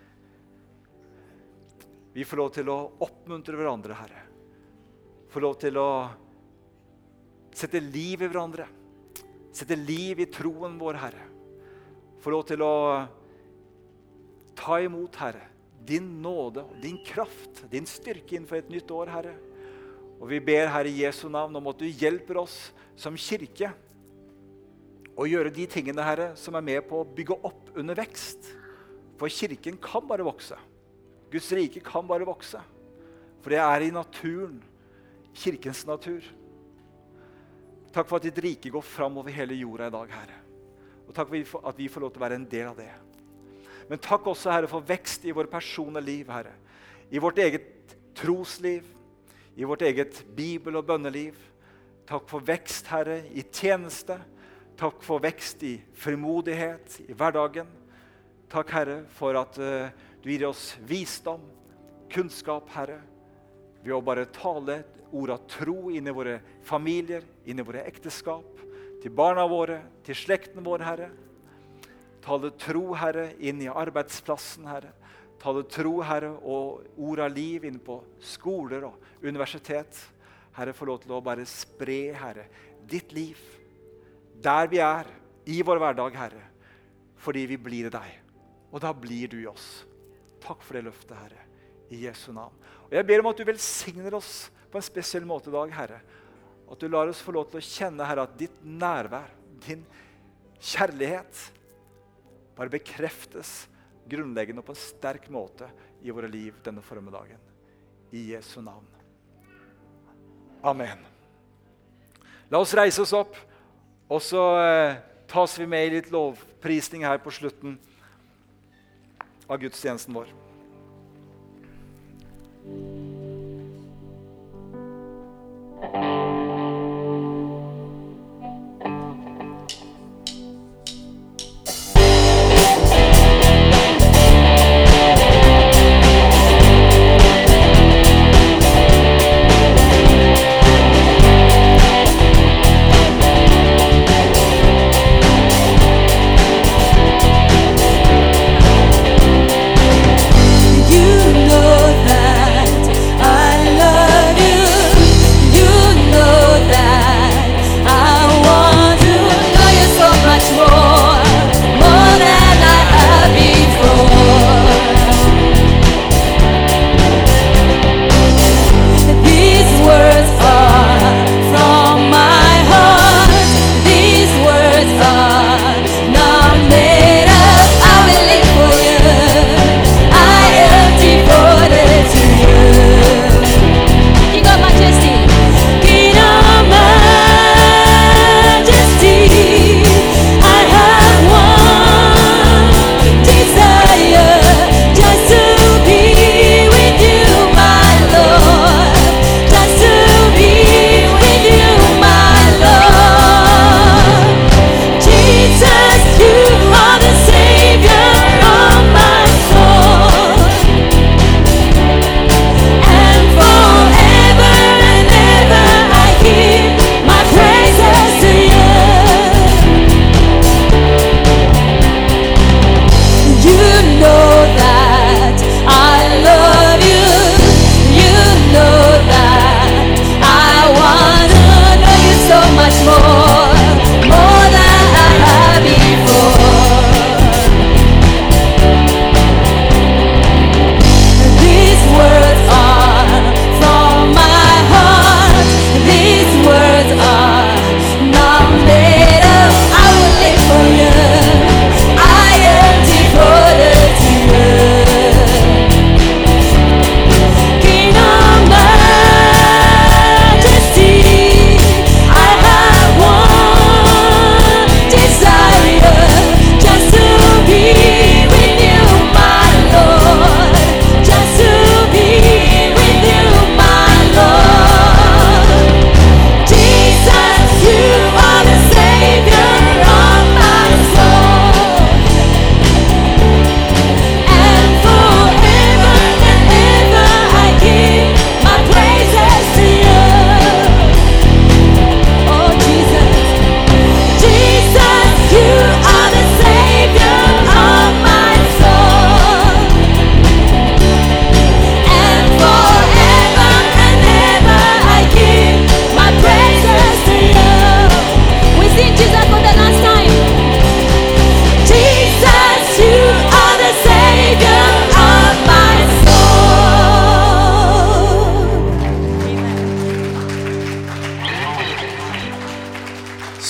vi får lov til å oppmuntre hverandre, Herre. Får lov til å sette liv i hverandre. Sette liv i troen vår, Herre. Får lov til å ta imot, Herre, din nåde, din kraft, din styrke innenfor et nytt år, Herre. Og vi ber, Herre, i Jesu navn om at du hjelper oss som kirke å gjøre de tingene, Herre, som er med på å bygge opp under vekst. For kirken kan bare vokse. Guds rike kan bare vokse. For det er i naturen, kirkens natur. Takk for at ditt rike går fram over hele jorda i dag, Herre. Og takk for at vi får lov til å være en del av det. Men takk også, Herre, for vekst i våre personlige liv, Herre. I vårt eget trosliv, i vårt eget bibel- og bønneliv. Takk for vekst, Herre, i tjeneste. Takk for vekst i frimodighet i hverdagen. Takk, Herre, for at du gir oss visdom, kunnskap, Herre. Ved å bare tale ord av tro inn i våre familier, inn i våre ekteskap, til barna våre, til slekten vår, Herre. Tale tro, Herre, inn i arbeidsplassen, Herre. Tale tro, Herre, og ord av liv inn på skoler og universitet. Herre, få lov til å bare spre, Herre, ditt liv. Der vi er, i vår hverdag, Herre. Fordi vi blir i deg. Og da blir du i oss. Takk for det løftet, Herre, i Jesu navn. Og jeg ber om at du velsigner oss på en spesiell måte i dag, Herre. At du lar oss få lov til å kjenne, Herre, at ditt nærvær, din kjærlighet, bare bekreftes grunnleggende og på en sterk måte i våre liv denne formiddagen. I Jesu navn. Amen. La oss reise oss opp, og så tas vi med i litt lovprisning her på slutten av gudstjenesten vår. You know that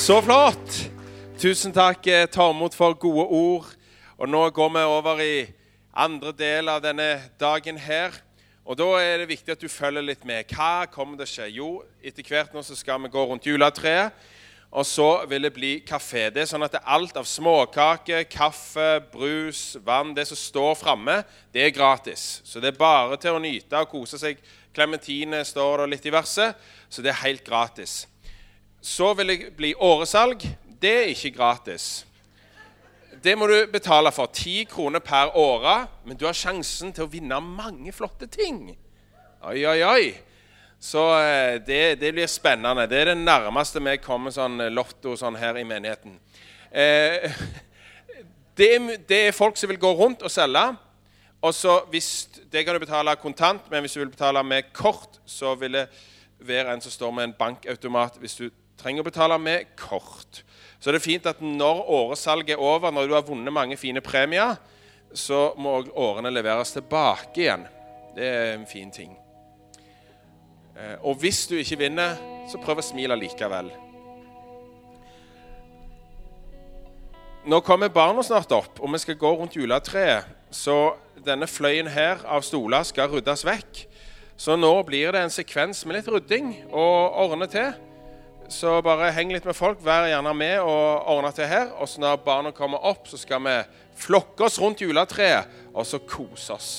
Så flott! Tusen takk, Tormod, for gode ord. Og nå går vi over i andre del av denne dagen her. Og da er det viktig at du følger litt med. Hva kommer det skje? Jo, etter hvert nå så skal vi gå rundt juletreet, og så vil det bli kafé. Det er sånn at det er alt av småkake, kaffe, brus, vann, det som står fremme, det er gratis. Så det er bare til å nyte og kose seg. Clementine står der litt i verset, så det er helt gratis. Så vil det bli åresalg. Det er ikke gratis. Det må du betale for 10 kroner per åre, men du har sjansen til å vinne mange flotte ting. Oi, oi, oi. Så det blir spennende. Det er det nærmeste vi kommer sånn lotto sånn her i menigheten. Det er folk som vil gå rundt og selge, og så det kan du betale kontant, men hvis du vil betale med kort, så vil det være en som står med en bankautomat hvis du trenger å betale med kort. Så det er fint at når åresalget er over, når du har vunnet mange fine premier, så må årene leveres tilbake igjen. Det er en fin ting. Og hvis du ikke vinner, så prøv å smile likevel. Nå kommer barna snart opp, og vi skal gå rundt juletreet, så denne fløyen her av stoler skal ryddes vekk. Så nå blir det en sekvens med litt rydding og ordne til. Så bare heng litt med folk, vær gjerne med og ordne til her. Og så når barna kommer opp, så skal vi flokke oss rundt juletreet, og så kose oss.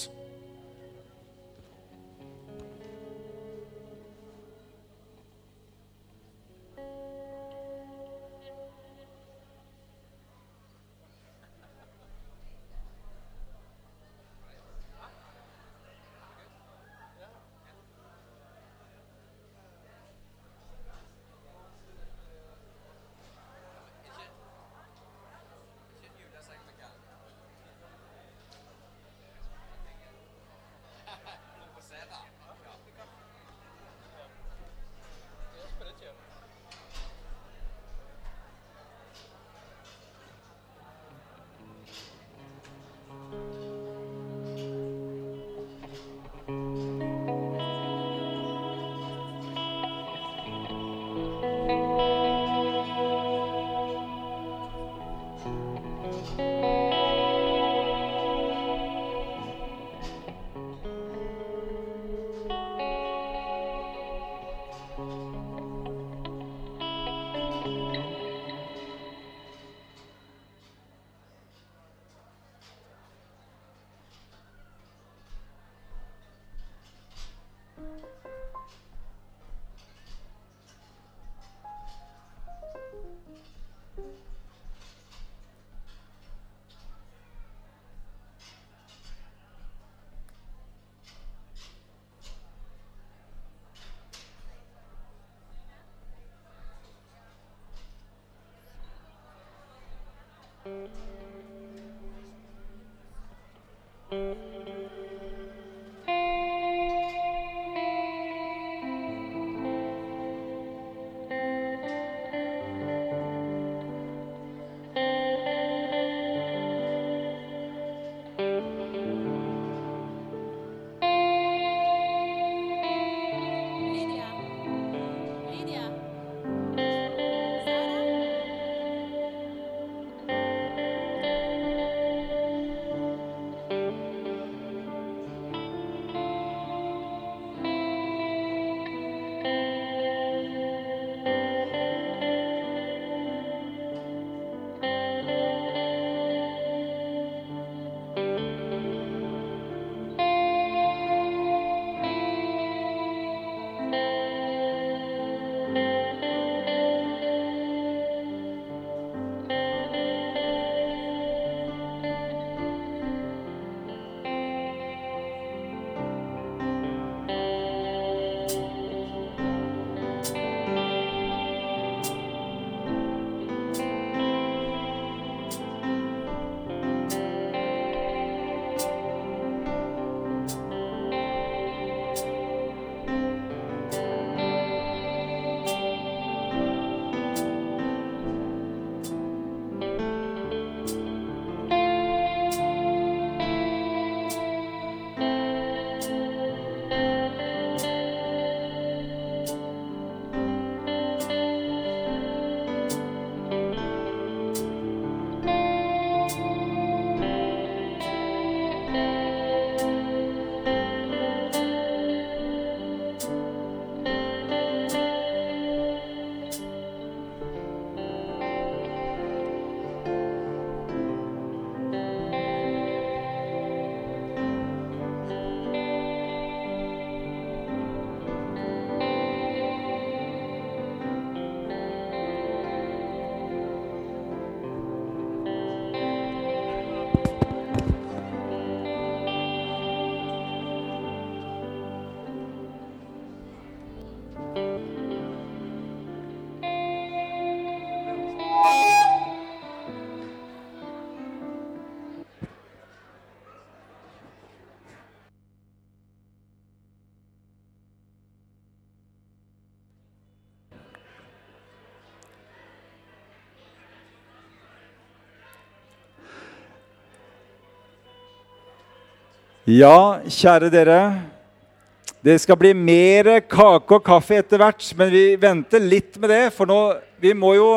Ja, kjære dere. Det skal bli mer kake og kaffe etter hvert, men vi venter litt med det, for nå, vi må jo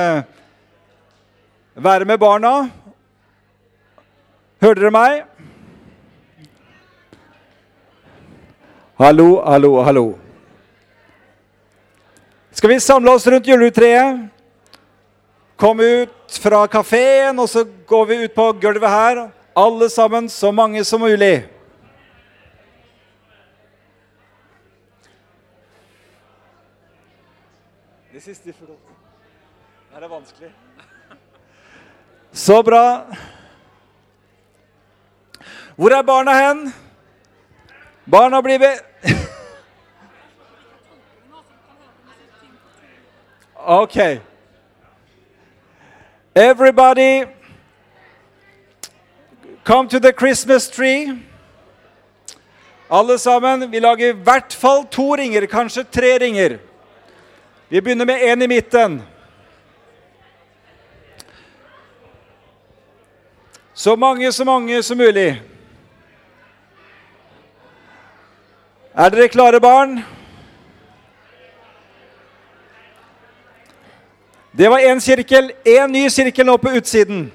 være med barna. Hører dere meg? Hallo, hallo, hallo. Skal vi samle oss rundt juletreet? Kom ut fra kaféen, og så går vi ut på gulvet her. Alle sammen, så mange som mulig. Det siste forhold. Er det vanskelig? Så bra. Hvor er barna hen? Barna blir ved. Okay. Everybody, come to the Christmas tree. Alle sammen, vi lager I hvert fall 2 ringer, kanskje 3 ringer. Vi begynner med en I midten. Så mange som mulig. Er dere klare, barn? Det var en sirkel, en ny sirkel nå på utsiden.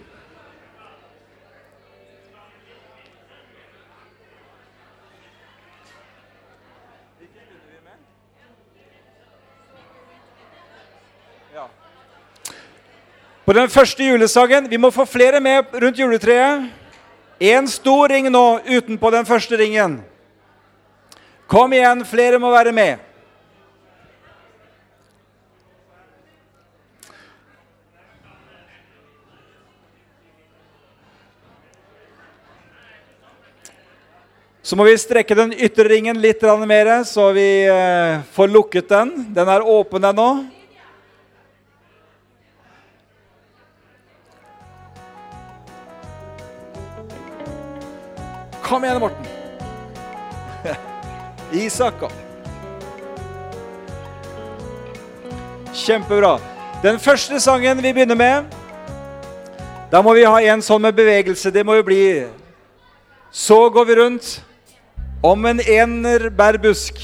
På den første julesangen, vi må få flere med rundt juletreet. En stor ring nå utenpå den første ringen. Kom igjen, flere må være med. Så må vi strekke den ytre ringen litt mer, så vi får lukket den. Den er åpen ennå. Kom igjen, Morten. Isak. Kjempebra. Den første sangen vi begynner med, da må vi ha en sånn med bevegelse. Det må jo bli... Så går vi rundt om en enerbærbusk.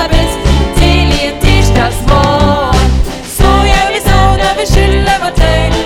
Så gjør vi så når vi skyller vår tøy.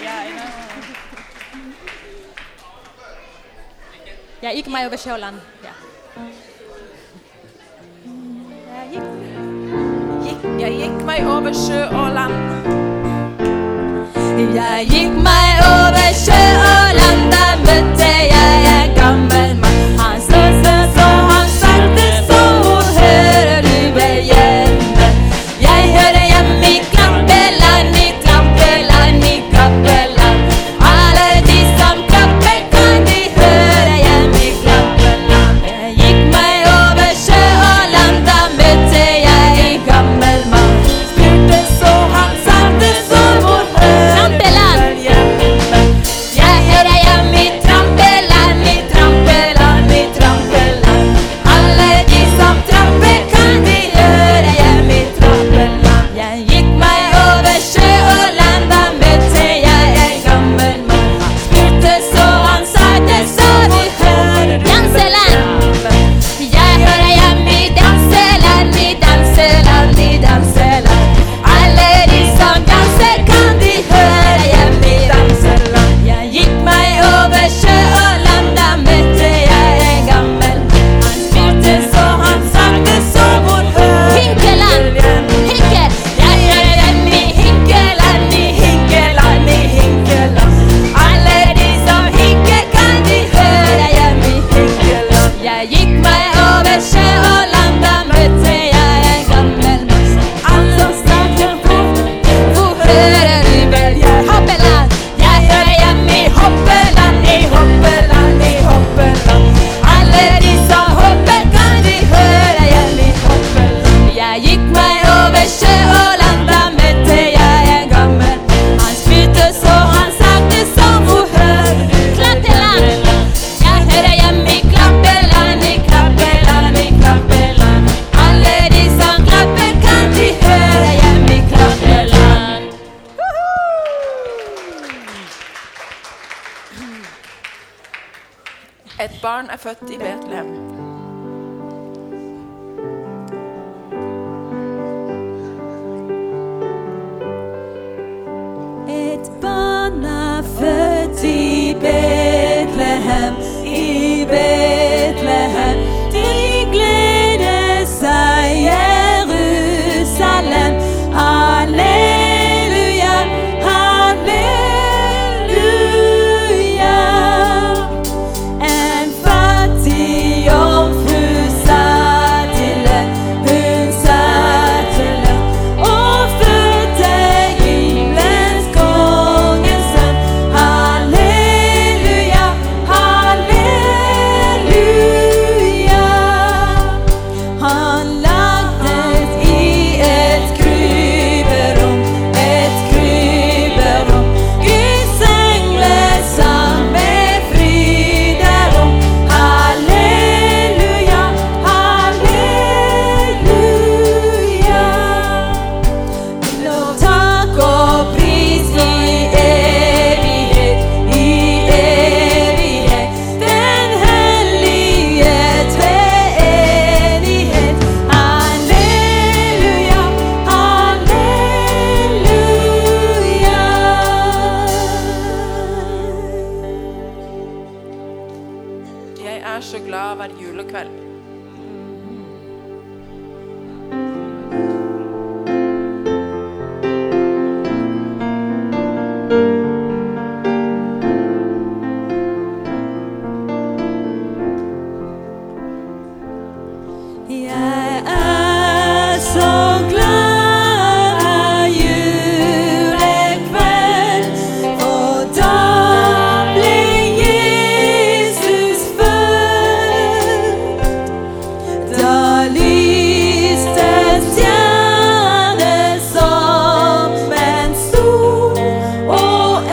Jeg gikk meg over sjø og land. Ja. Jeg gikk meg over sjø og land. Jeg gikk meg over sjø og land, da møtte jeg en gammel mann. Han så, han salte så, hvor hører du vel hjemme? Jeg hører hjemme i Klappeland, i Klappeland, i Klappeland. Alle de som klapper, kan de høre hjemme i Klappeland. Jeg gikk meg over sjø og land, da møtte jeg en gammel mann. Spurte så, han salte så, hvor hører du vel hjemme? Jeg hører hjemme i Trampeland, i Trampeland, i Trampeland. Alle de som tramper, kan de høre hjemme i Trampeland. Jeg gikk meg over sjø og land, da møtte jeg en gammel mann. Han spurte så, han salte så, hvor hører du Danseland. Jeg hører hjemme i Danseland, i Danseland, i Danseland. Alle de som danser, kan de høre hjemme i Danseland. Jeg gikk meg over sjø og land, da møtte jeg en gammel mann. Han spurte så, han salte så, hvor hører Hinkeland, Hinke. Jeg hører hjemme i Hinkeland, i Hinkeland, i Hinkeland. Alle de som hinker, kan de høre hjemme i Hinkeland. Jeg gikk meg over sjø og land, da møtte jeg en gammel mann. Han som snakker hvor hører du vel hjemme? Hoppeland. Jeg hører hjemme i Hoppeland, i Hoppeland, i Hoppeland. Alle de som hopper, kan de høre hjemme i Hoppeland. Jeg gikk meg over sjø og land, da møtte jeg en gammel mann. Han spurte så, han salte så, hvor hører du Klappeland. Jeg hører hjemme i Klappeland, i Klappeland, i Klappeland. Alle de som klapper, kan de høre hjemme i Klappeland. Et barn er født i Betlehem. Et barn er født i Betlehem, i Betlehem. De gleder seg Jerusalem. Halleluja, halleluja. En fattig jomfru sa til dem, hun sa til dem, og fødte himmelens kongens sønn. Halleluja, halleluja. Han lagdes i et kryberom, et kryberom. Guds engler sang med fryd derom. Halleluja, halleluja. Lov, takk og pris i evighet, i evighet. Den hellige treenighet. Halleluja, halleluja. Jeg er så glad hver julekveld. Jeg er så glad hver julekveld, for da ble Jesus født. Da lyste stjerne som en sol, og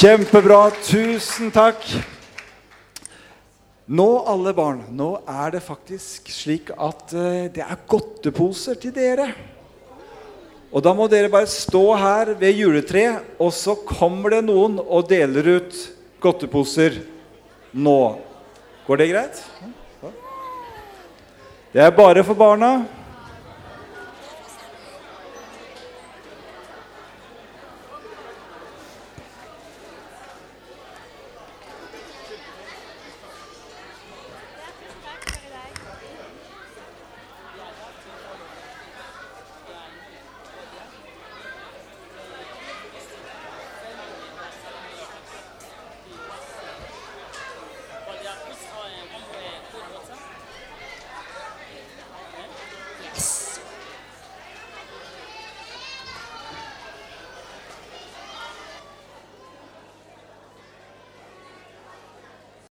Kjempebra, tusen takk. Nå, alle barn, nå det faktisk slik at det godteposer til dere. Og da må dere bare stå her ved juletreet, og så kommer det noen og deler ut godteposer nå. Går det greit? Det bare for barna.